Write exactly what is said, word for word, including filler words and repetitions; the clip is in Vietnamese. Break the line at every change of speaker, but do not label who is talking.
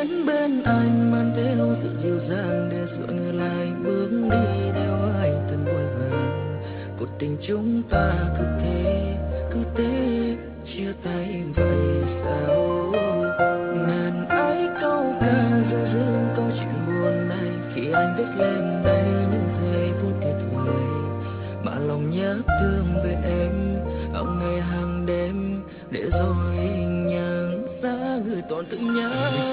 đến bên anh mang theo sự dịu dàng để dội người lại bước đi theo hai thân vội vàng. Cuộc tình chúng ta cứ thế cứ thế chia tay vậy sao? Ngàn ấy câu ca ru rương câu chuyện buồn này khi anh viết lên đây những giây phút thiệt vời mà lòng nhớ thương về em hàng ngày hàng đêm để rồi nhận ra người còn tự nhớ.